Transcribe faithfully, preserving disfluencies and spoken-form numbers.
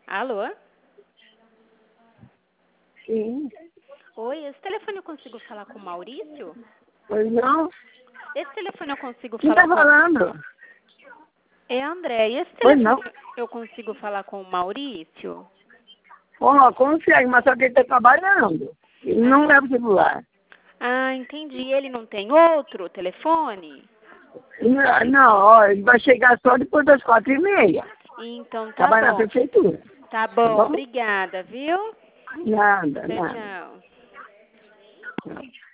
Alô? Sim. Oi, esse telefone eu consigo falar com o Maurício? Pois não? Esse telefone eu consigo Quem falar tá com... falando? É André, e esse Pois não? telefone eu consigo falar com o Maurício? Ó, consegue, mas só que ele tá trabalhando. Ele Ah, não leva o celular. ah, entendi. Ele não tem outro telefone? Não, não, ó, ele vai chegar só depois das quatro e meia. Então tá Trabalha na bom. prefeitura. Tá Tá bom, bom? obrigada, viu? Nada, Tchau, nada. tchau. Não.